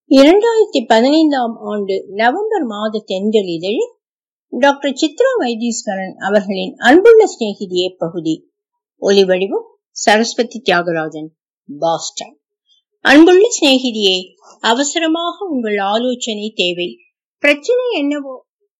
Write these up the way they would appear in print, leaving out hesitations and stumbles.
2015ஆம் ஆண்டு நவம்பர் மாத தென்றலிதழில் டாக்டர் சித்ரா வைத்தீஸ்வரன் அவர்களின் அன்புள்ள சிநேகிதியே பகுதி. ஒலிவடிவம் சரஸ்வதி தியாகராஜன், பாஸ்டன். அன்புள்ள சிநேகிதியே, அவசரமாக உங்கள் ஆலோசனை தேவை. பிரச்சனை என்னவோ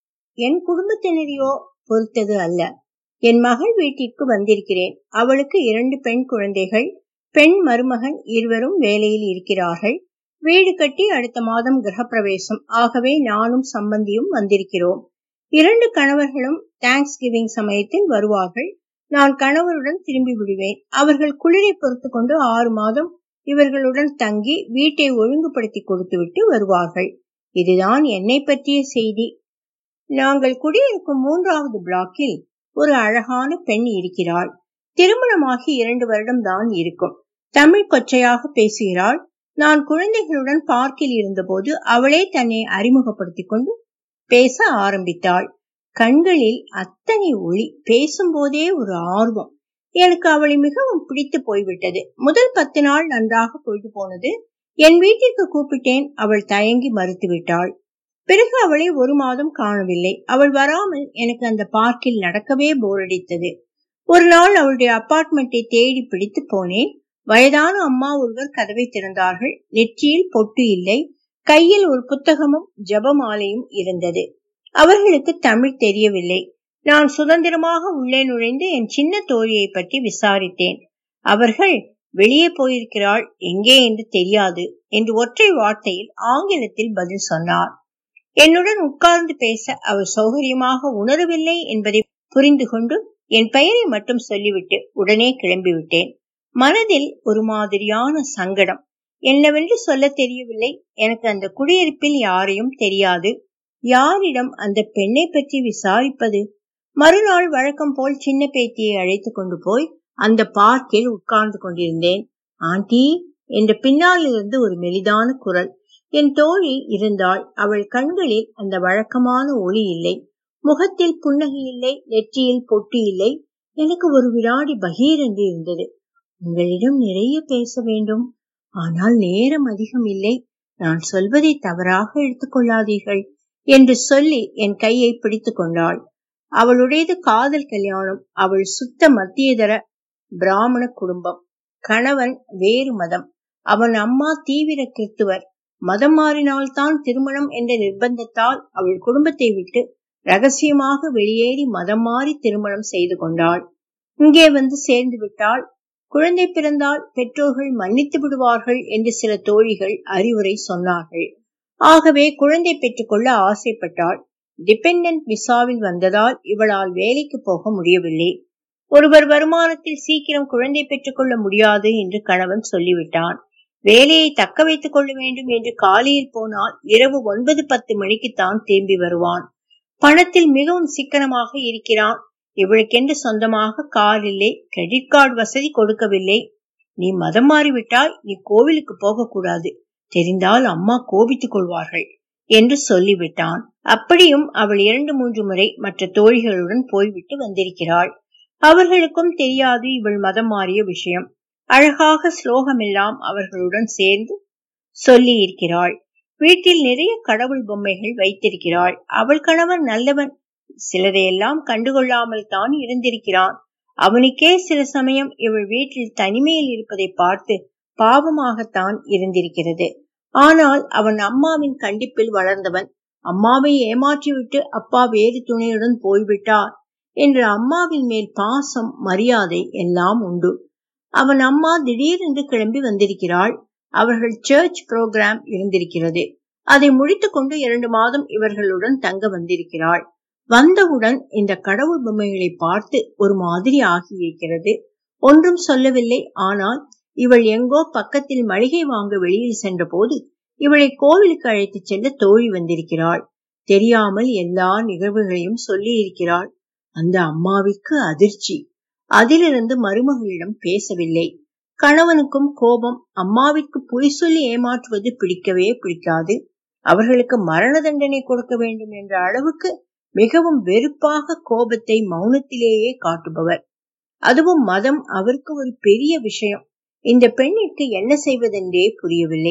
என் குடும்பத்தினரையோ பொறுத்தது அல்ல. என் மகள் வீட்டிற்கு வந்திருக்கிறேன். அவளுக்கு 2 பெண் குழந்தைகள். பெண் மருமகன் இருவரும் வேலையில் இருக்கிறார்கள். வீடு கட்டி அடுத்த மாதம் கிரகப்பிரவேசம். ஆகவே நானும் சம்பந்தியும் வந்திருக்கிறோம். 2 கணவர்களும் தேங்க்ஸ் கிவிங் சமயத்தில் வருவார்கள். நான் கணவருடன் திரும்பி விடுவேன். அவர்கள் குளிரை பொறுத்து கொண்டு 6 மாதம் இவர்களுடன் தங்கி வீட்டை ஒழுங்குபடுத்தி கொடுத்துவிட்டு வருவார்கள். இதுதான் என்னை பற்றிய செய்தி. நாங்கள் குடியிருக்கும் 3வது பிளாக்கில் ஒரு அழகான பெண் இருக்கிறாள். திருமணமாகி 2 வருடம் தான் இருக்கும். தமிழ் கொச்சையாக பேசுகிறாள். நான் குழந்தைகளுடன் பார்க்கில் இருந்தபோது அவளே தன்னை அறிமுகப்படுத்திக் கொண்டு பேச ஆரம்பித்தாள். கண்களில் அத்தனை ஒளி, பேசும்போதே ஒரு ஆர்வம். எனக்கு அவளை மிகவும் பிடித்து போய்விட்டது. முதல் 10 நாள் நன்றாக பொழுது போனது. என் வீட்டிற்கு கூப்பிட்டேன். அவள் தயங்கி மறுத்துவிட்டாள். பிறகு அவளை 1 மாதம் காணவில்லை. அவள் வராமல் எனக்கு அந்த பார்க்கில் நடக்கவே போரடித்தது. ஒரு நாள் அவளுடைய அபார்ட்மெண்ட்டை தேடி பிடித்து போனேன். வயதான அம்மா ஒருவர் கதவை திறந்தார்கள். நெற்றியில் பொட்டு இல்லை. கையில் ஒரு புத்தகமும் ஜபமாலையும் இருந்தது. அவர்களுக்கு தமிழ் தெரியவில்லை. நான் சுதந்திரமாக உள்ளே நுழைந்து என் சின்ன தோழியை பற்றி விசாரித்தேன். அவர்கள் வெளியே போயிருக்கிறாள், எங்கே என்று தெரியாது என்று ஒற்றை வார்த்தையில் ஆங்கிலத்தில் பதில் சொன்னார். என்னுடன் உட்கார்ந்து பேச அவர் சௌகரியமாக உணரவில்லை என்பதை புரிந்து கொண்டு என் பெயரை மட்டும் சொல்லிவிட்டு உடனே கிளம்பிவிட்டேன். மனதில் ஒரு மாதிரியான சங்கடம். என்னவென்று சொல்ல தெரியவில்லை. எனக்கு அந்த குடியிருப்பில் யாரையும் தெரியாது. யாரிடம் அந்த பெண்ணை பற்றி விசாரிப்பது? மறுநாள் வழக்கம் போல் சின்ன பேத்தியை அழைத்து கொண்டு போய் அந்த பார்க்கில் உட்கார்ந்து கொண்டிருந்தேன். ஆண்டி என்ற பின்னால் இருந்து ஒரு மெலிதான குரல். என் தோழி இருந்தாள். அவள் கண்களில் அந்த வழக்கமான ஒளி இல்லை. முகத்தில் புன்னகை இல்லை. நெற்றியில் பொட்டு இல்லை. எனக்கு ஒரு வினாடி பகீரென்று இருந்தது. உங்களிடம் நிறைய பேச வேண்டும், ஆனால் நேரம் அதிகம் இல்லை. நான் சொல்வதை தவறாக எடுத்துக்கொள்ளாதீர்கள் என்று சொல்லி என் கையை பிடித்து கொண்டாள். அவளுடையது காதல் கல்யாணம். அவள் சுத்த மத்தியதர பிராமண குடும்பம். கணவன் வேறு மதம். அவன் அம்மா தீவிர கிறிஸ்துவர். மதம் மாறினால்தான் திருமணம் என்ற நிர்பந்தத்தால் அவள் குடும்பத்தை விட்டு ரகசியமாக வெளியேறி மதம் மாறி திருமணம் செய்து கொண்டாள். இங்கே வந்து சேர்ந்து விட்டாள். குழந்தை பிறந்தால் பெற்றோர்கள் மன்னித்து விடுவார்கள் என்று சில தோழிகள் அறிவுரை சொன்னார்கள். ஆகவே குழந்தை பெற்றுக்கொள்ள ஆசைப்பட்டாள். டிபெண்டன்ட் விசாவில் வந்ததால் இவளால் வேலைக்கு போக முடியவில்லை. ஒருவர் வருமானத்தில் சீக்கிரம் குழந்தை பெற்றுக்கொள்ள முடியாது என்று கணவன் சொல்லிவிட்டான். வேலையை தக்க வைத்துக் கொள்ள வேண்டும் என்று காலையில் போனால் இரவு 9-10 மணிக்குத்தான் திரும்பி வருவான். பணத்தில் மிகவும் சிக்கனமாக இருக்கிறான். இவளுக்கென்று சொந்தமாக கார் இல்லை. கிரெடிட் கார்டு வசதி கொடுக்கவில்லை. நீ மதம் மாறிவிட்டால் நீ கோவிலுக்கு போக கூடாது, தெரிந்தால் அம்மா கோபித்துக் கொள்வார்கள் என்று சொல்லிவிட்டான். அப்படியும் அவள் 2-3 முறை மற்ற தோழிகளுடன் போய்விட்டு வந்திருக்கிறாள். அவர்களுக்கும் தெரியாது இவள் மதம் மாறிய விஷயம். அழகாக ஸ்லோகமெல்லாம் அவர்களுடன் சேர்ந்து சொல்லி இருக்கிறாள். வீட்டில் நிறைய கடவுள் பொம்மைகள் வைத்திருக்கிறாள். அவள் கணவன் நல்லவன். சிலதையெல்லாம் கண்டுகொள்ளாமல் தான் இருந்திருக்கிறான். அவனுக்கே சில சமயம் இவள் வீட்டில் தனிமையில் இருப்பதை பார்த்து பாவமாகத்தான் இருந்திருக்கிறது. ஆனால் அவன் அம்மாவின் கண்டிப்பில் வளர்ந்தவன். அம்மாவை ஏமாற்றிவிட்டு அப்பா வேறு துணையுடன் போய்விட்டார் என்று அம்மாவின் மேல் பாசம், மரியாதை எல்லாம் உண்டு. அவன் அம்மா திடீரென்று கிளம்பி வந்திருக்கிறாள். அவர்கள் சர்ச் புரோகிராம் இருந்திருக்கிறது. அதை முடித்துக் கொண்டு 2 மாதம் இவர்களுடன் தங்க வந்திருக்கிறாள். வந்தவுடன் இந்த கடவுள் பொம்மைகளை பார்த்து ஒரு மாதிரி ஆகியிருக்கிறது. ஒன்றும் சொல்லவில்லை. ஆனால் இவள் எங்கோ பக்கத்தில் மளிகை வாங்க வெளியில் சென்ற போது இவளை கோவிலுக்கு அழைத்து செல்ல தோழி வந்திருக்கிறாள். தெரியாமல் எல்லா நிகழ்வுகளையும் சொல்லி இருக்கிறாள். அந்த அம்மாவிற்கு அதிர்ச்சி. அதிலிருந்து மருமகளிடம் பேசவில்லை. கணவனுக்கும் கோபம். அம்மாவிற்கு பொய் சொல்லி ஏமாற்றுவது பிடிக்கவே பிடிக்காது. அவர்களுக்கு மரண தண்டனை கொடுக்க வேண்டும் என்ற அளவுக்கு மிகவும் வெறுப்பாக கோபத்தை மௌனத்திலேயே காட்டுபவர். அதுவும் மதம் அவருக்கு ஒரு பெரிய விஷயம். இந்த பெண்ணிற்கு என்ன செய்வதென்றே புரியவில்லை.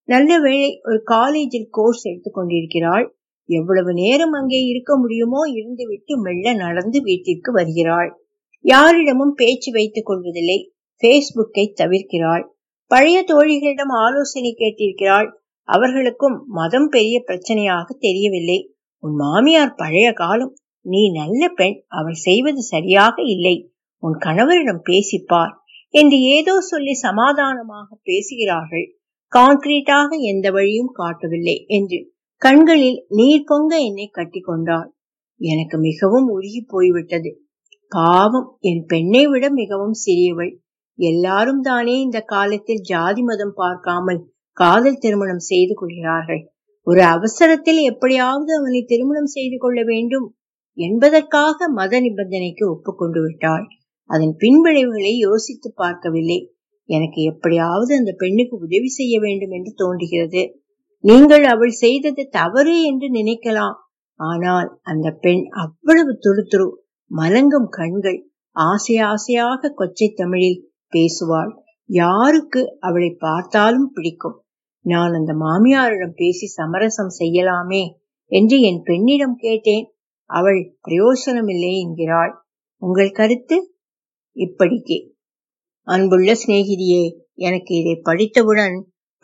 நல்ல வேளை ஒரு காலேஜில் கோர்ஸ் எடுத்துக் கொண்டிருக்கிறாள். எவ்வளவு நேரம் அங்கே இருக்க முடியுமோ இருந்துவிட்டு மெல்ல நடந்து வீட்டிற்கு வருகிறாள். யாரிடமும் பேச்சு வைத்துக் கொள்வதில்லை. பேஸ்புக்கை தவிர்க்கிறாள். பழைய தோழிகளிடம் ஆலோசனை கேட்டிருக்கிறாள். அவர்களுக்கும் மதம் பெரிய பிரச்சனையாக தெரியவில்லை. உன் மாமியார் பழைய காலம், நீ நல்ல பெண், அவள் செய்வது சரியாக இல்லை, உன் கணவரிடம் பேசிப்பார் என்று ஏதோ சொல்லி சமாதானமாக பேசுகிறார்கள். கான்கிரீட்டாக எந்த வழியும் காட்டவில்லை என்று கண்களில் நீர் பொங்க என்னை கட்டி கொண்டாள். எனக்கு மிகவும் உருகி போய்விட்டது. பாவம், என் பெண்ணை விட மிகவும் சிறியவள். எல்லாரும் தானே இந்த காலத்தில் ஜாதி மதம் பார்க்காமல் காதல் திருமணம் செய்து கொள்கிறார்கள். ஒரு அவசரத்தில் எப்படியாவது அவனை திருமணம் செய்து கொள்ள வேண்டும் என்பதற்காக மத நிபந்தனைக்கு ஒப்புக்கொண்டு விட்டாள். அதன் பின்விளைவுகளை யோசித்து பார்க்கவில்லை. எனக்கு எப்படியாவது அந்த பெண்ணுக்கு உதவி செய்ய வேண்டும் என்று தோன்றுகிறது. நீங்கள் அவள் செய்தது தவறு என்று நினைக்கலாம். ஆனால் அந்த பெண் அவ்வளவு துருதுரு, மலங்கும் கண்கள், ஆசை ஆசையாக கொச்சை தமிழில் பேசுவாள். யாருக்கு அவளை பார்த்தாலும் பிடிக்கும். நான் அந்த மாமியாரிடம் பேசி சமரசம் செய்யலாமே என்று என் பெண்ணிடம் கேட்டேன். அவள் பிரயோசனமில்லை என்கிறாள். உங்கள் கருத்து? இப்படிக்கு. அன்புள்ள சிநேகிதியே, எனக்கு இதை படித்தவுடன்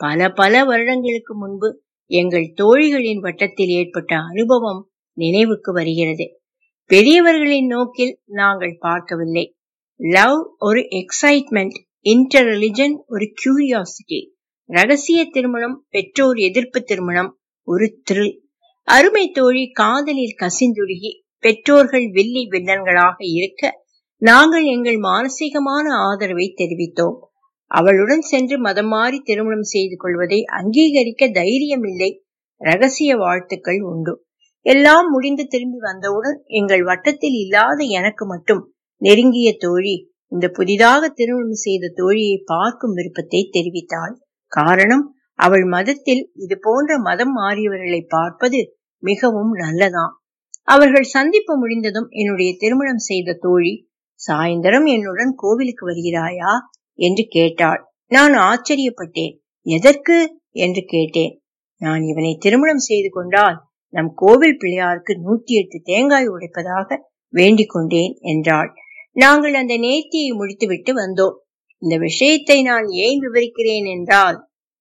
பல வருடங்களுக்கு முன்பு எங்கள் தோழிகளின் வட்டத்தில் ஏற்பட்ட அனுபவம் நினைவுக்கு வருகிறது. பெரியவர்களின் நோக்கில் நாங்கள் பார்க்கவில்லை. லவ் ஒரு எக்ஸைட்மெண்ட், இன்டர் ரிலிஜன் ஒரு கியூரியாசிட்டி, ரகசிய திருமணம், பெற்றோர் எதிர்ப்பு திருமணம் ஒரு த்ரில். அருமை தோழி காதலில் கசிந்துருகி பெற்றோர்கள் வில்லி வில்லன்களாக இருக்க நாங்கள் எங்கள் மானசீகமான ஆதரவை தெரிவித்தோம். அவளுடன் சென்று மதம் மாறி திருமணம் செய்து கொள்வதை அங்கீகரிக்க தைரியம் இல்லை. ரகசிய வாழ்த்துக்கள் உண்டு. எல்லாம் முடிந்து திரும்பி வந்தவுடன் எங்கள் வட்டத்தில் இல்லாத எனக்கு மட்டும் நெருங்கிய தோழி இந்த புதிதாக திருமணம் செய்த தோழியை பார்க்கும் விருப்பத்தை தெரிவித்தாள். காரணம், அவள் மதத்தில் இது போன்ற மதம் மாறியவர்களை பார்ப்பது மிகவும் நல்லதாம். அவர்கள் சந்திப்பு முடிந்ததும் என்னுடைய திருமணம் செய்த தோழி, சாயந்தரம் என்னுடன் கோவிலுக்கு வருகிறாயா என்று கேட்டாள். நான் ஆச்சரியப்பட்டேன். எதற்கு என்று கேட்டேன். நான் இவனை திருமணம் செய்து கொண்டால் நம் கோவில் பிள்ளையாருக்கு 108 தேங்காய் உடைப்பதாக வேண்டிக் கொண்டேன் என்றாள். நாங்கள் அந்த நேர்த்தியை முடித்துவிட்டு வந்தோம். இந்த விஷயத்தை நான் ஏன் விவரிக்கிறேன் என்றால்,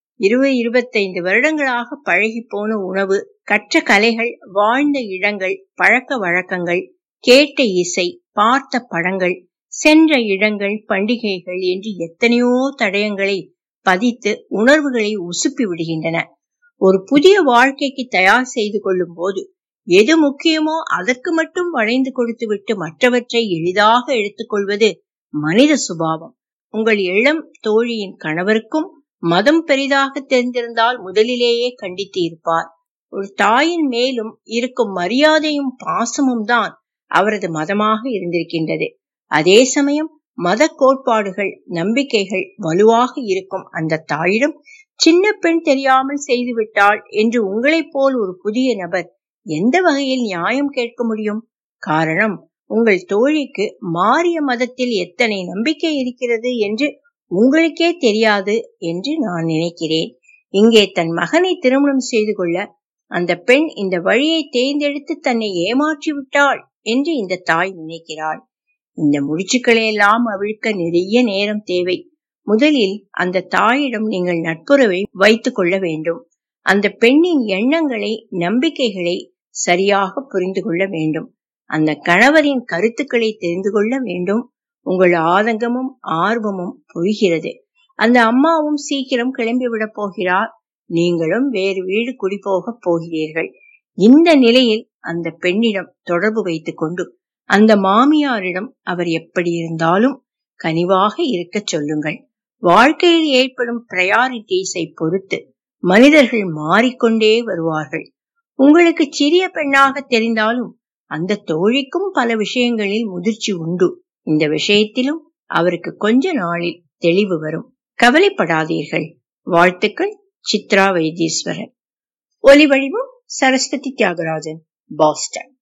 20-25 வருடங்களாக பழகி போன உணவு, கற்ற கலைகள், வாழ்ந்த இடங்கள், பழக்க வழக்கங்கள், கேட்ட இசை, பார்த்த படங்கள், சென்ற இடங்கள், பண்டிகைகள் என்று எத்தனையோ தடயங்களை பதித்து உணர்வுகளை உசுப்பி விடுகின்றன. ஒரு புதிய வாழ்க்கைக்கு தயார் செய்து கொள்ளும் போது எது முக்கியமோ அதற்கு மட்டும் வளைந்து கொடுத்து விட்டு மற்றவற்றை எளிதாக எடுத்துக்கொள்வது மனித சுபாவம். உங்கள் இளம் தோழியின் கணவருக்கும் மதம் பெரிதாக தெரிந்திருந்தால் முதலிலேயே கண்டித்து இருப்பார். ஒரு தாயின் மேலும் இருக்கும் மரியாதையும் பாசமும் தான் அவரது மதமாக இருந்திருக்கின்றது. அதே சமயம் மத கோட்பாடுகள், நம்பிக்கைகள் வலுவாக இருக்கும் அந்த தாயிடம் சின்ன பெண் தெரியாமல் செய்துவிட்டாள் என்று உங்களைப் போல் ஒரு புதிய நபர் எந்த வகையில் நியாயம் கேட்க முடியும்? காரணம், உங்கள் தோழிக்கு மாறிய மதத்தில் எத்தனை நம்பிக்கை இருக்கிறது என்று உங்களுக்கே தெரியாது என்று நான் நினைக்கிறேன். இங்கே தன் மகனை திருமணம் செய்து கொள்ள அந்த பெண் இந்த வழியை தேர்ந்தெடுத்து தன்னை ஏமாற்றி விட்டாள் என்று இந்த தாய் நினைக்கிறாள். இந்த முடிச்சுக்களை எல்லாம் அவிழ்க்க நிறைய நேரம் தேவை. முதலில் அந்த தாயிடம் நீங்கள் நட்புறவை வைத்துக் கொள்ள வேண்டும். அந்த பெண்ணின் எண்ணங்களை, நம்பிக்கைகளை சரியாக புரிந்து கொள்ள வேண்டும். அந்த கணவரின் கருத்துக்களை தெரிந்து கொள்ள வேண்டும். உங்கள் ஆதங்கமும் ஆர்வமும் புரிகிறது. அந்த அம்மாவும் சீக்கிரம் கிளம்பிவிட போகிறார். நீங்களும் வேறு வீடு குடிபோக போகிறீர்கள். இந்த நிலையில் அந்த பெண்ணிடம் தொடர்பு வைத்துக் கொண்டு அந்த மாமியாரிடம் அவர் எப்படி இருந்தாலும் கனிவாக இருக்க சொல்லுங்கள். வாழ்க்கையில் ஏற்படும் பிரையாரிட்டிஸை பொறுத்து மனிதர்கள் மாறிக்கொண்டே வருவார்கள். உங்களுக்கு சிறிய பெண்ணாக தெரிந்தாலும் அந்த தோழிக்கும் பல விஷயங்களில் முதிர்ச்சி உண்டு. இந்த விஷயத்திலும் அவருக்கு கொஞ்ச நாளில் தெளிவு வரும். கவலைப்படாதீர்கள். வாழ்த்துக்கள். சித்ரா வைத்தீஸ்வரன். ஒலிவடிவம் சரஸ்வதி தியாகராஜன், பாஸ்டன்.